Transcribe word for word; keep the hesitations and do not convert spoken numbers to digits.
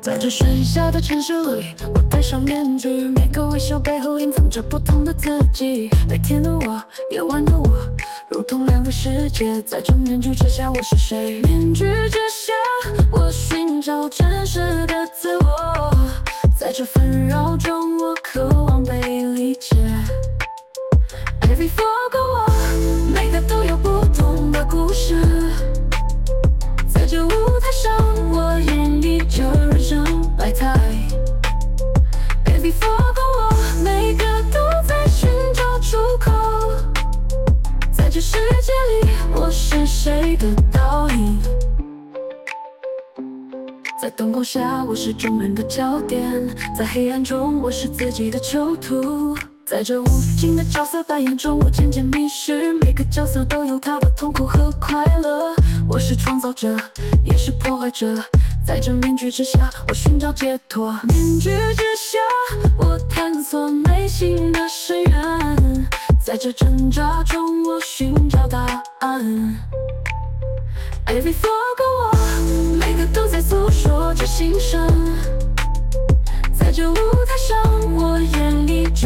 在这喧嚣的城市里，我戴上面具，每个微笑背后隐藏着不同的自己。白天的我，夜晚的我，如同两个世界。在这面具之下，我是谁？面具之下，我寻找真实的自我。在这纷扰中，我渴望被理解。Every four 个我，每个都有不同的故事。在这舞台上，我演绎着人生百态。Every four 个我，每个都在寻找出口。在这世界里，我是谁的倒影？在灯光下，我是众人的焦点；在黑暗中，我是自己的囚徒。在这无尽的角色扮演中，我渐渐迷失。每个角色都有他的痛苦和快乐。我是创造者，也是破坏者。在这面具之下，我寻找解脱。面具之下，我探索内心的深渊。在这挣扎中，我寻找答案。Every four 个我，每个都在诉说着心声。在这舞台上，我演绎